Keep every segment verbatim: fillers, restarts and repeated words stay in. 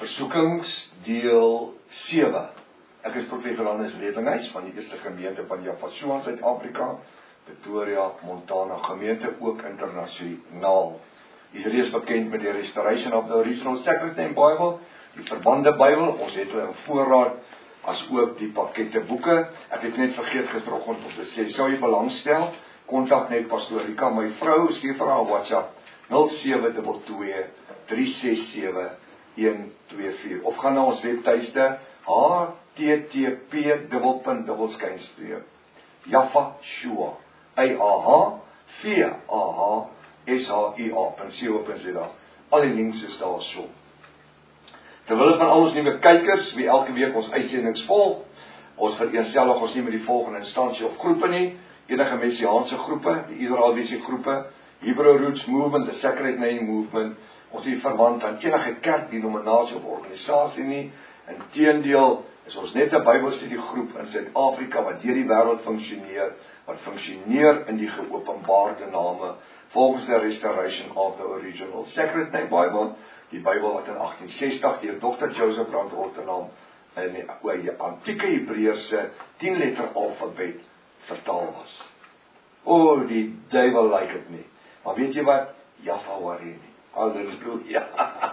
Versoekings deel sewe. Ek is professor Hannes Redinghuis van die eerste gemeente van Jaffa in Suid-Afrika, Pretoria, Montana, gemeente ook internasionaal. Is reeds bekend met die Restoration of the Original Sacred Name Bible, die verbande Bybel, ons het hulle in voorraad, as ook die pakkette boeke. Ek het net vergeet gisteroggend om te sê, sou jy belangstel, kontak net Pastoor Rika, my vrou, stuur vir haar WhatsApp, nul sewe twee twee, drie ses sewe, een twee vier, of gaan na ons webtuiste, h t t p dubbelpunt dubbelskynstreep, Jaffa Shua, A A H, V A H, S H I A, .co punt za. Al die links is daar so. Terwille van al ons nuwe kykers, wie elke week ons uitsendings volg, ons vereenselwig ons nie met die volgende instansie of groepe nie, enige messiaanse groepe, die Israelitiese groepe, Hebrew Roots Movement, the Sacred Name Movement, ons nie verwant aan enige kerk, denominasie of organisasie nie, inteendeel is ons net 'n Bybelstudiegroep in Suid-Afrika wat deur die wêreld funksioneer, wat funksioneer in die geopenbaarde name, volgens die Restoration of the Original Sacred Name Bible, die Bybel wat in agtien sestig deur dokter Joseph Rand Rotterdam in die antieke Hebreëse tien letter alfabet vertaal was. O, die duiwel like het nie. Maar weet jy wat? Jaffa worry nie. Halleluja.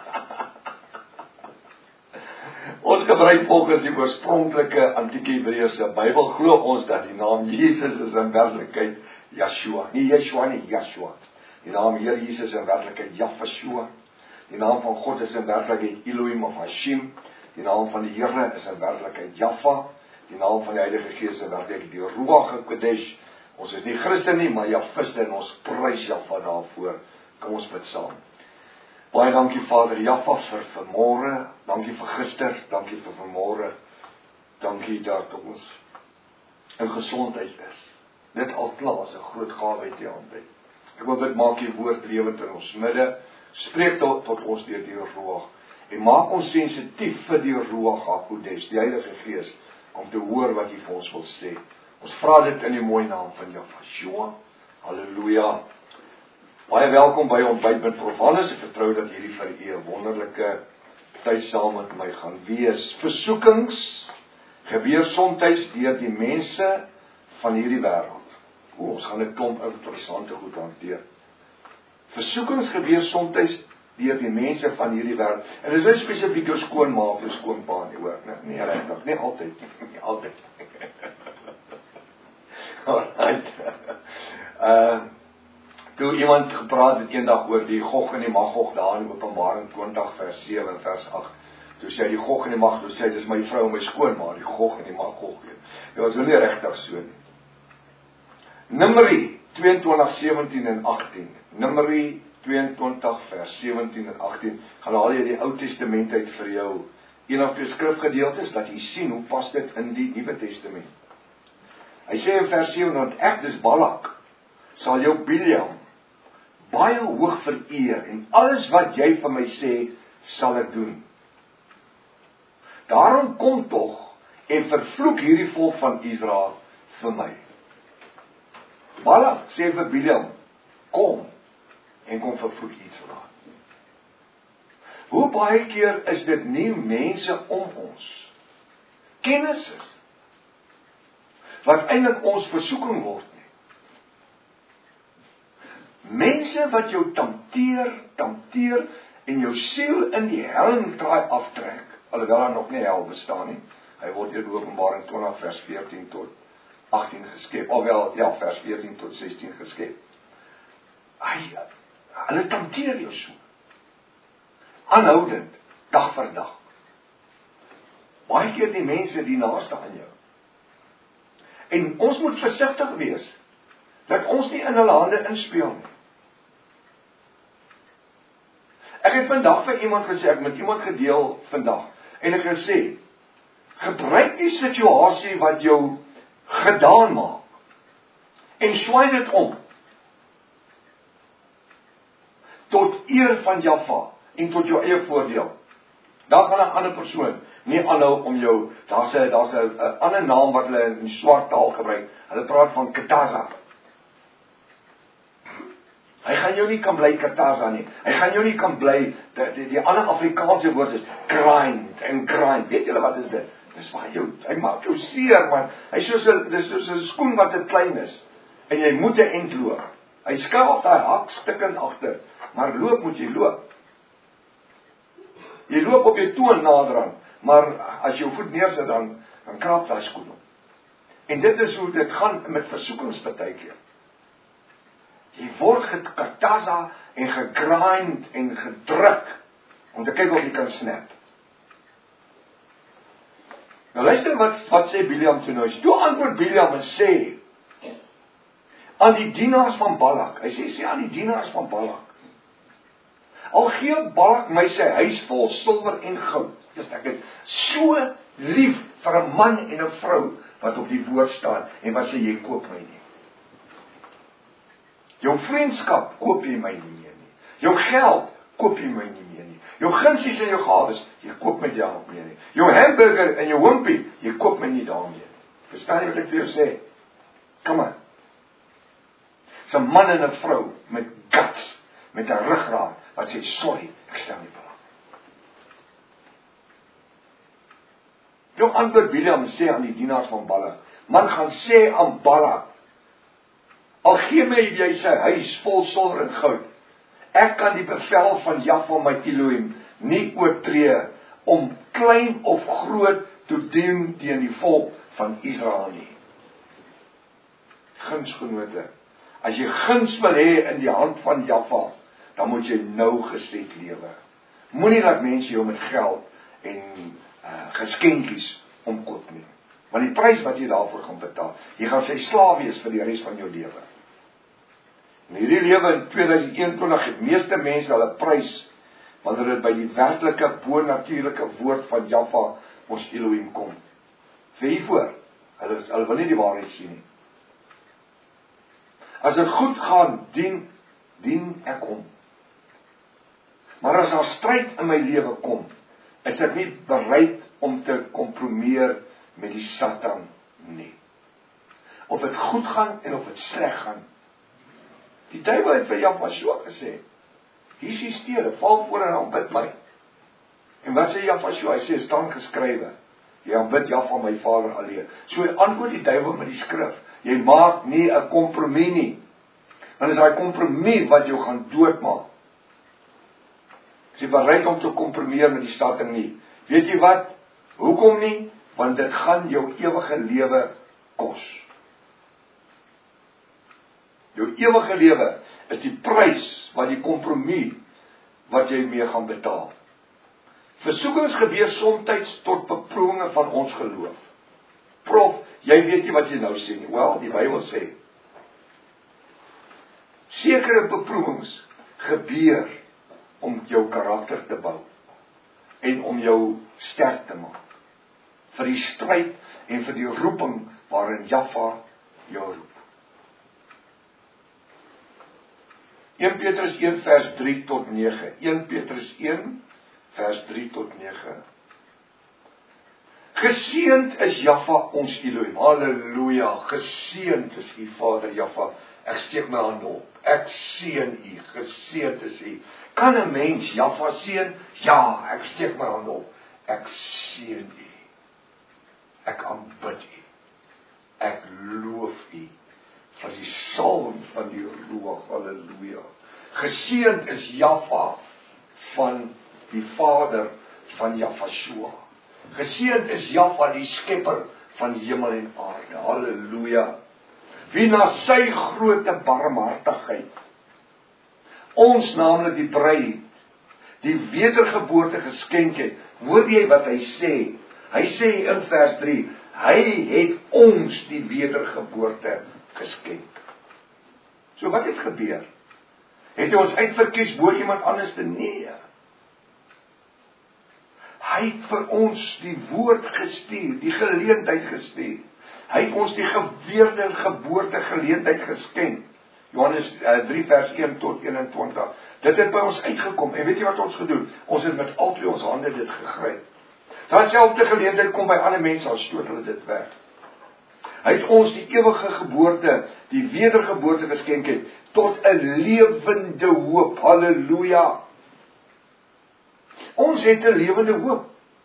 Ons gebruik volgens die oorspronklike antieke Hebreëse Bybel, glo ons dat die naam Jesus is in werklikheid Yeshua. Nie Yeshua nie, Yeshua. Die naam Heer Jesus is in werklikheid Jaffa. Die naam van God is in werklikheid Elohim of Hashim. Die naam van die Here is in werklikheid Jaffa. Die naam van die Heilige Gees is in werklikheid die Ruach HaKodesh. Ons is nie Christen nie, maar Jafiste, en ons prys Jaffa daarvoor. Kom ons bid saam. Baie dankie Vader Jaffa vir vanmôre, dankie vir gister, dankie vir vanmôre, dankie dat ons in gesondheid is. Dit al klaar is 'n groot gawe uit U hand uit. Ek wil bid, maak U woord lewend in ons midde, spreek tot, tot ons deur die Ruach, en maak ons sensitief vir die Ruach HaKodesh, die Heilige Gees, om te hoor wat U vir ons wil sê. Ons vra dit in die mooi naam van Jaffa. Halleluja. Baie welkom by ontbyt met Prof Hannes. Ek vertrou dat hierdie vir U 'n wonderlike tyd saam met my gaan wees. Versoekings gebeur soms deur die mense van hierdie wêreld. O, ons gaan 'n klomp interessante goed hanteer. Versoekings gebeur soms deur die mense van hierdie wêreld. En dit is nie spesifiek jou skoonma of jou skoonpa nie, hoor. Nee, nee, regtig, nie altyd, nie altyd. Alright. Uh Toe iemand gepraat het eendag oor die Gog en die Magog daar in Openbaring twintig vers sewe en vers agt. Toe sê hy die Gog en die Magog, toe sê hy dis my vrou en my skoonma, die Gog en die Magog. Dit was nie regtig so nie. Numeri tweeëntwintig sewentien en agttien. Numeri tweeëntwintig vers sewentien en agttien. Gaan haal jy die Ou Testament uit vir jou een of twee skrifgedeeltes dat jy sien hoe pas dit in die Nuwe Testament. Hy sê in vers sewe, want ek dis Balak sal jou Biliam baie hoog vereer, en alles wat jy vir my sê, sal ek doen. Daarom kom tog, en vervloek hierdie volk van Israel vir my. Balak sê vir Biliam, kom, en kom vervloek Israel. Hoe baie keer is dit nie mense om ons, kennisses, wat eintlik ons versoeking word, mense wat jou tempteer, tempteer, en jou siel in die helmdraai aftrek, alhoewel daar nog nie hel bestaan nie. Hy word deur Openbaring twintig vers veertien tot agttien geskep, alhoewel, ja, vers veertien tot sestien geskep. Hy, hulle tempteer jou so. Aanhoudend, dag vir dag. Baie keer die mense die naaste aan jou. En ons moet versigtig wees, dat ons nie in hulle hande inspeel nie. Ek het vandag vir iemand gesê, ek het met iemand gedeel vandag, en ek het gesê, gebruik die situasie wat jou gedaan maak, en swaai dit om, tot eer van Jaffa, en tot jou eie voordeel. Daar gaan 'n ander persoon nie aanhou om jou, daar's 'n daar's 'n ander naam wat hulle in swart taal gebruik, hulle praat van Ketaza. Hy gaan jou nie kan bly Kartasa nie. Hy gaan jou nie kan bly, die, die, die ander Afrikaanse woord is grind en grind. Weet julle wat is dit? Dis waar jou, hy maak jou seer, man. Hy soos 'n dis soos 'n skoen wat te klein is. En jy moet 'n end loop. Hy skaaf daai hak stukkend agter, maar loop moet jy loop. Jy loop op jou toon naderhand, maar as jy jou voet neersit dan dan kraap daai skoen op. En dit is hoe dit gaan met versoekings partykeer. Jy word gekartasa en gegrind en gedruk om te kyk of jy kan snap. Nou luister wat wat sê Biljam toe nou. Toe antwoord Biljam en sê aan die dienaars van Balak. Hy sê sê aan die dienaars van Balak. Al gee Balak my sy huis vol silwer en goud. Dis ek is so lief vir 'n man en 'n vrou wat op die woord staan en wat sê jy koop my nie. Jou vriendskap koop jy my nie meer nie. Jou geld koop jy my nie meer nie. Jou gunsies en jou gawes, jy koop my daarop meer nie. Jou hamburger en jou wimpie, jy koop my nie daarmee nie. Verstaan jy wat ek vir jou sê? Kom aan. Dis 'n man en 'n vrou met guts, met 'n ruggraat wat sê sorry, ek stel nie belang. Jou antwoord Biljam sê aan die dienaars van Balak, man gaan sê aan Balak, al gee my jy sy huis vol silwer en goud, ek kan die bevel van Jahwe my Elohim nie oortree om klein of groot te doen teen die volk van Israel nie. Gunsgenote, as jy guns wil hê in die hand van Jahwe, dan moet jy nou geset lewe. Moenie dat mense jou met geld en uh, geskenkies omkoop nie. Want die prys wat jy daarvoor gaan betaal, jy gaan sy slaaf wees vir die res van jou lewe. In hierdie lewe in tweeduisend eenentwintig het meeste mense hulle prys wanneer dit by die werklike bonatuurlike woord van Jahwe ons Elohim kom. Vir hiervoor, hulle, hulle wil nie die waarheid sien nie. As dit goed gaan, dien, dien ek hom. Maar as daar stryd in my lewe kom, is ek nie bereid om te kompromieer met die Satan nie. Of dit goed gaan en of dit sleg gaan. Die duiwel het vir Jahwe so gesê, hier is die stede, val voor en aanbid my. En wat sê Jahwe so? Hy sê, staan geskrywe, jy aanbid Jahwe my Vader alleen. So antwoord die duiwel met die skrif, jy maak nie 'n kompromie nie. Want is daai kompromie wat jou gaan doodmaak. Is jy bereid om te kompromieer met die Satan nie? Weet jy wat? Hoekom nie? Want dit gaan jou ewige lewe kos. Jou ewige lewe is die prys wat die kompromie wat jy mee gaan betaal. Versoekings gebeur soms tot beproewinge van ons geloof. Prof, jy weet nie wat jy nou sê nie. Wel, die Bybel sê, sekere beproewings gebeur om jou karakter te bou en om jou sterk te maak vir die stryd en vir die roeping waarin Jahwe jou roep. Eerste Petrus een vers drie tot nege. Eerste Petrus een vers drie tot nege. Geseend is Jahwe ons Elohim. Halleluja. Geseend is U Vader Jahwe. Ek steek my hand op. Ek seën U. Geseend is U. Kan 'n mens Jahwe seën? Ja, ek steek my hand op. Ek seën U. Ek aanbid U. Ek loof U vir die salwing van die Ruach. Halleluja. Geseend is Jahwe van die Vader van Jahweshua. Geseend is Jahwe die skepper van hemel en aarde. Halleluja. Wie na sy groote barmhartigheid ons naamlik die bruid die wedergeboorte geskenk het. Hoor jy wat hy sê? Hy sê in vers drie, hy het ons die wedergeboorte geskenk. So wat het gebeur? Het hy ons uitverkies bo iemand anders te nee? Hy het vir ons die woord gestuur, die geleentheid gestuur. Hy het ons die geweerde geboorte geleentheid geskenk. Johannes drie vers een tot eenentwintig. Dit het by ons uitgekom. En weet jy wat ons gedoen? Ons het met al twee ons hande dit gegryp. Daai selfde geleentheid kom by ander mense, al stoot hulle dit weg. Hy het ons die ewige geboorte, die wedergeboorte geskenk het, tot 'n lewende hoop. Halleluja. Ons het 'n lewende hoop.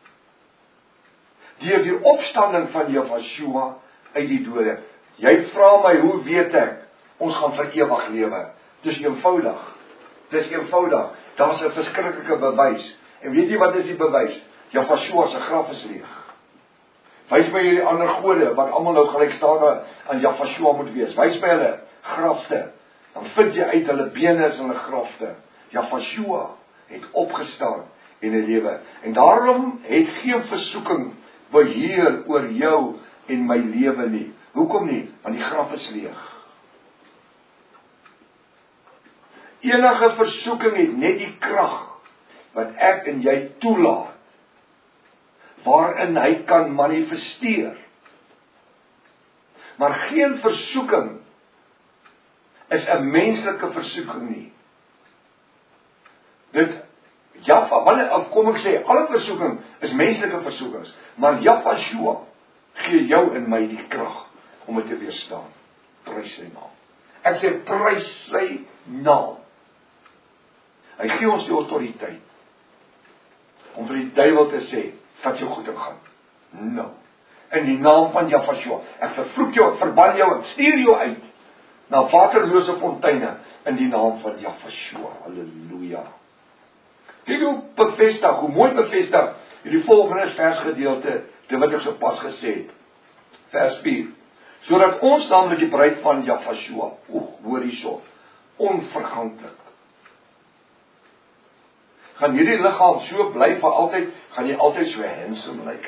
Deur die opstanding van Yeshua uit die dode. Jy vra my, hoe weet ek? Ons gaan vir ewig lewe. Dis eenvoudig. Dis eenvoudig. Daar's 'n verskriklike bewys. En weet jy wat is die bewys? Yeshua se graf is leeg. Wys my hierdie ander gode, wat almal nou gelykstaande aan Yeshua moet wees. Wys my hulle grafte. Dan vind jy uit hulle bene is hulle grafte. Yeshua het opgestaan en 'n lewe. En daarom het geen versoeking beheer oor jou en my lewe nie. Hoekom nie? Want die graf is leeg. Enige versoeking het net die krag wat ek en jy toelaat, waarin hy kan manifesteer. Maar geen versoeking is 'n menslike versoeking nie. Dit Jaffa, wanneer of kom ek sê, alle versoeking is menslike versoekings, maar Yeshua gee jou en my die krag om dit te weerstaan. Prys sy naam. Ek sê prys sy naam. Hy gee ons die autoriteit om vir die duiwel te sê, vat jou goed en gaan. Nou, in die naam van Yeshua, ek vervloek jou, ek verban jou, ek stuur jou uit na waterlose fonteine in die naam van Yeshua. Halleluja. Kyk hoe bevestig, hoe mooi bevestig hierdie volgende versgedeelte, dit wat ek so pas gesê het. Vers vier. Sodat ons namelijk die bruid van Yeshua, oeg, hoor hierso, onverganklik. Gaan hierdie liggaam so bly vir altyd, gaan jy altyd so handsome lyk.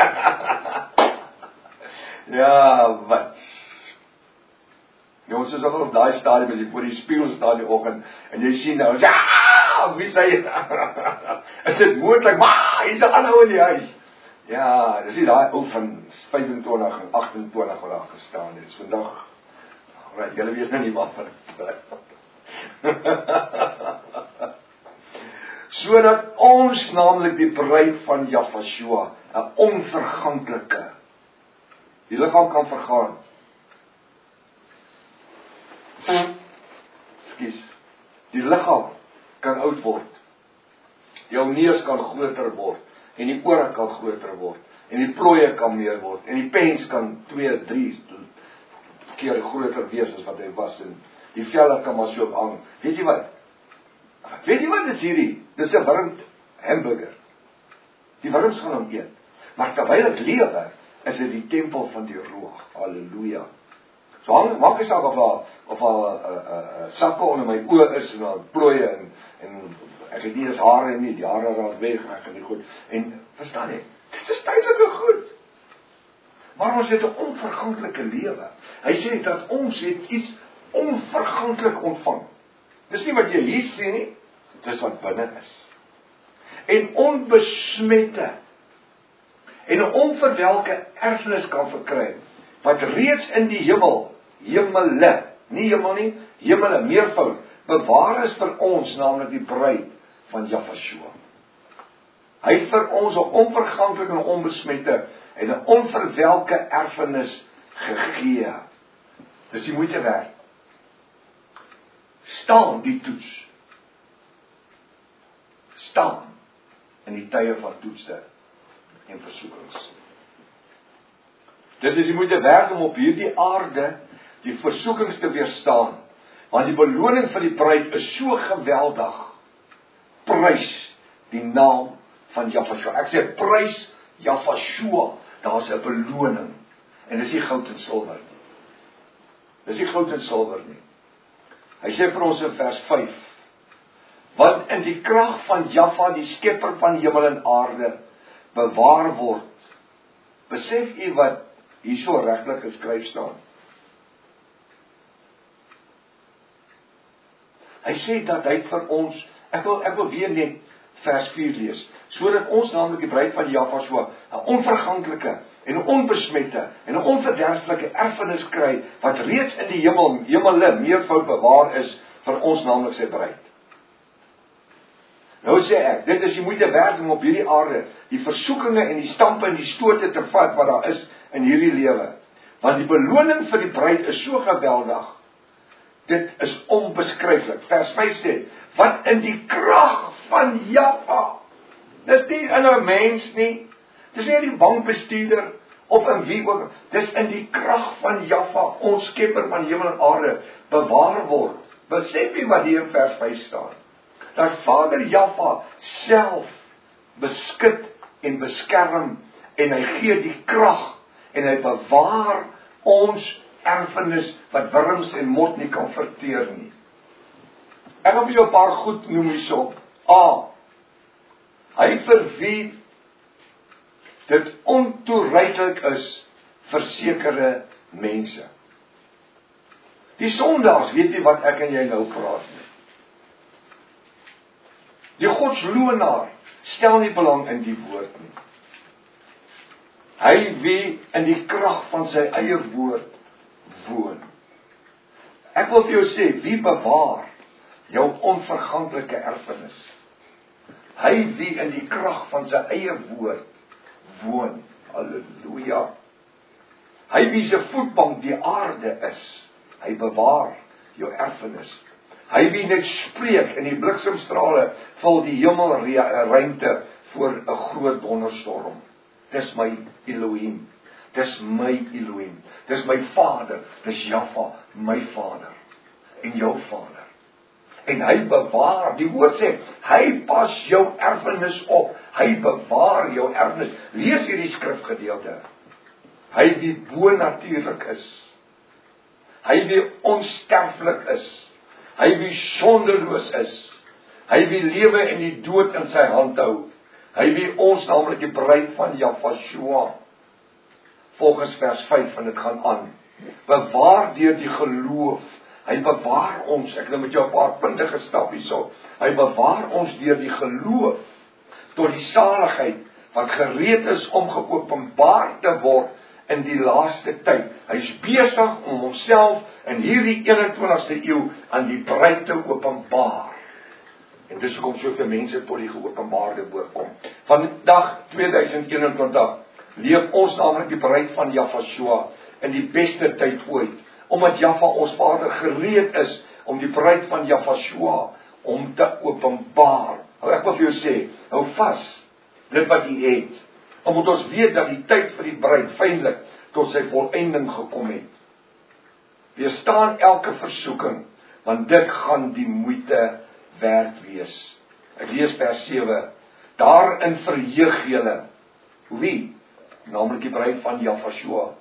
Ja, wat? Jongens, is ook op daai stadium, as jy voor die spieël staan die oggend, en jy sien nou, ja, wie sê jy? Is dit moontlik, maar, hier is 'n ander ou in die huis. Ja, dis nie daai ou van vyfentwintig en agtentwintig wat daar gestaan het. Vandag, alright, julle weet nou nie wat van dit. Sodat ons namelijk die bruid van Yeshua, 'n onverganklike, die liggaam kan vergaan. Skus, die liggaam kan oud word. Jou neus kan groter word, en die ore kan groter word, en die plooie kan meer word, en die pens kan twee, drie keer groter wees as wat hy was, en die velle kan maar so hang. Weet jy wat? Weet jy wat is hierdie? Dis 'n warm hamburger. Die wurms gaan hom eet. Maar terwyl ek lewe, is dit die tempel van die Ruach. Halleluja. So hang, maak ek saak of daar of daar 'n uh, uh, uh, sakke onder my oë is en daar plooie en en ek het nie eens hare nie, die hare raak weg, ek en die goed. En verstaan jy? Dit is tydelike goed. Maar ons het 'n onverganklike lewe. Hy sê dat ons het iets onverganklik ontvang. Dis nie wat jy hier sien nie, dis wat binne is. En onbesmette en 'n onverwelke erfenis kan verkry, wat reeds in die hemel, hemele, nie hemel nie, hemele, meervoud, bewaar is vir ons, naamlik die bruid van Yeshua. Hy het vir ons 'n onverganklike en onbesmette en 'n onverwelke erfenis gegee. Dis die moeite werd. Staan die toets. Staan in die tye van toetste en versoekings. Dit is die moeite werd om op hierdie aarde die versoekings te weerstaan, want die beloning van die bruid is so geweldig. Prys die naam van Yeshua. Ek sê prys Yeshua, daar is 'n beloning, en dis nie goud en silwer nie. Dis nie goud en silwer nie. Hy sê vir ons in vers vyf, want in die krag van Jahwe, die skepper van hemel en aarde, bewaar word. Besef u wat hier so regtig geskryf staan? Hy sê dat hy vir ons, ek wil, ek wil weer net vers vier lees, sodat ons namelijk die bruid van Jahwe so 'n onverganklike en 'n onbesmette en 'n onverderflike erfenis kry, wat reeds in die hemel, hemele meervoud bewaar is vir ons namelijk sy bruid. Nou sê ek, dit is die moeite werd om op hierdie aarde die versoekinge en die stampe en die stote te vat wat daar is in hierdie lewe. Want die beloning vir die bruid is so geweldig. Dit is onbeskryflik. Vers vyf sê, wat in die krag van Jaffa. Dis nie in 'n mens nie. Dis nie in die bankbestuurder of in wie ook. Dis in die krag van Jaffa, ons skepper van hemel en aarde, bewaar word. Besef jy wat hier in vers vyf staan? Dat Vader Jaffa self beskik en beskerm en hy gee die krag en hy bewaar ons erfenis wat wurms en mot nie kan verteer nie. Ek wil vir jou 'n paar goed noem hierso. A. Hy vir wie dit ontoereiklik is vir sekere mense. Die sondaars, weet jy wat ek en jy nou praat nie. Die godsloenaar stel nie belang in die woord nie. Hy wie in die krag van sy eie woord woon. Ek wil vir jou sê, wie bewaar jou onverganklike erfenis? Hy wie in die krag van sy eie woord woon. Halleluja. Hy wie se voetbank die aarde is. Hy bewaar jou erfenis. Hy wie net spreek in die bliksemstrale val die hemelruimte voor 'n groot donderstorm. Dis my Elohim. Dis my Elohim. Dis my Vader. Dis Jaffa, my Vader. En jou Vader. En hy bewaar, die woord sê, hy pas jou erfenis op. Hy bewaar jou erfenis. Lees hierdie skrifgedeelte. Hy wie bonatuurlik is. Hy wie onsterflik is. Hy wie sondeloos is. Hy wie lewe en die dood in sy hand hou. Hy wie ons, naamlik die bruid van Jaffa, volgens vers vyf, en dit gaan aan. Bewaar deur die geloof. Hy bewaar ons, ek het met jou 'n paar punte gestap hierso. Hy bewaar ons deur die geloof tot die saligheid wat gereed is om geopenbaar te word in die laaste tyd. Hy's besig om homself in hierdie eenentwintigste eeu aan die bruid te openbaar. En dis hoekom soveel mense tot die geopenbaarde woord kom. Vandag tweeduisend eenentwintig leef ons naamlik die bruid van Jaffa in die beste tyd ooit. Omdat Jaffa ons Vader gereed is om die bruid van Jaffa om te openbaar. Nou ek wil vir jou sê, hou vas dit wat jy het. Dan moet ons weet dat die tyd vir die bruid feitelik tot sy volëinding gekom het. Weerstaan elke versoeking, want dit gaan die moeite werd wees. Ek lees vers sewe. Daarin verheug julle. Wie? Naamlik die bruid van Jaffa.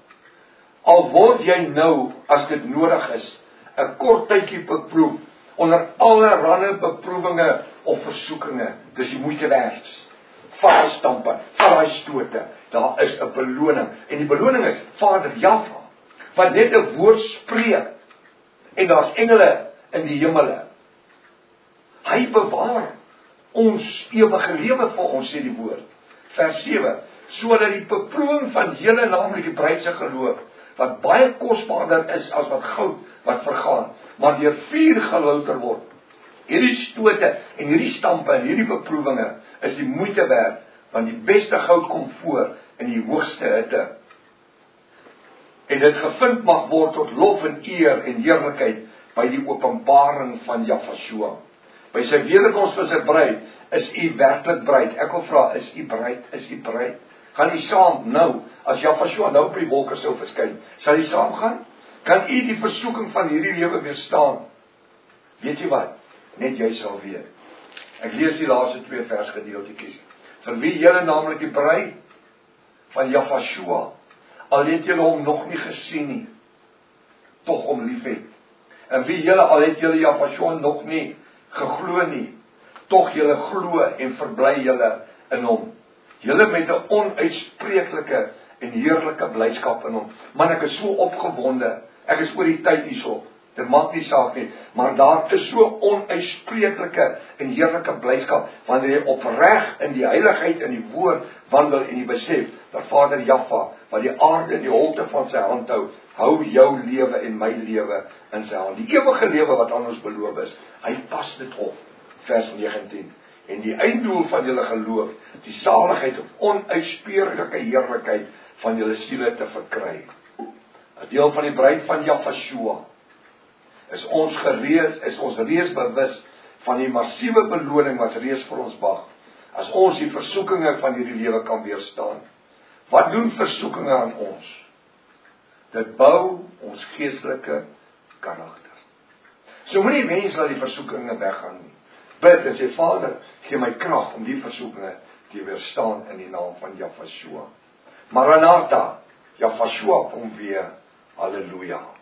Al word jy nou, as dit nodig is, 'n kort tydjie beproef, onder allerlei beproewinge of versoekinge, dis die moeite werd. Vat die stampe, vat die stote, daar is 'n beloning, en die beloning is Vader Jaffa, wat net 'n woord spreek, en daar's engele in die hemele. Hy bewaar ons ewige lewe vir ons, sê die woord. Vers sewe, sodat die beproewing van julle, naamlik die bruid se geloof, wat baie kosbaarder is as wat goud wat vergaan, maar deur vuur gelouter word. Hierdie stote en hierdie stampe en hierdie beproewinge is die moeite werd, want die beste goud kom voor in die hoogste hitte. En dit gevind mag word tot lof en eer en heerlikheid by die openbaring van Jaffa. By sy wederkoms vir sy bruid, is u werklik bruid. Ek wil vra, is u bruid, is u bruid? Gaan u saam nou, as Jaffa nou op die wolke sou verskyn, sal u saam gaan? Kan u die versoeking van hierdie lewe weerstaan? Weet jy wat? Net jy sal weet. Ek lees die laaste twee vers gedeeltjies. Vir wie julle naamlik die bruid van Jaffa, al het julle hom nog nie gesien nie, tog hom lief het. En wie julle al het julle Jaffa nog nie geglo nie, tog julle glo en verbly julle in hom. Julle met 'n onuitspreeklike en heerlike blydskap in hom. Man, ek is so opgewonde. Ek is oor die tyd hierso. Dit maak nie saak nie, maar daar is so onuitspreeklike en heerlike blydskap wanneer jy opreg in die heiligheid in die woord wandel en jy besef dat Vader Jaffa, wat die aarde in die holte van sy hand hou, hou jou lewe en my lewe in sy hand. Die ewige lewe wat aan ons beloof is, hy pas dit op. Vers negentien. En die einddoel van julle geloof, die saligheid of onuitspreeklike heerlikheid van julle siele te verkry. As deel van die bruid van Jahvashua, is ons gereed, is ons reeds bewus van die massiewe beloning wat reeds vir ons wag, as ons die versoekinge van hierdie lewe kan weerstaan. Wat doen versoekinge aan ons? Dit bou ons geestelike karakter. So moenie wens dat die versoekinge weggaan nie. Bid en sê, Vader, gee my krag om die versoekinge te weerstaan in die naam van Jahvashua. Maranatha, Jahvashua kom weer. Halleluja.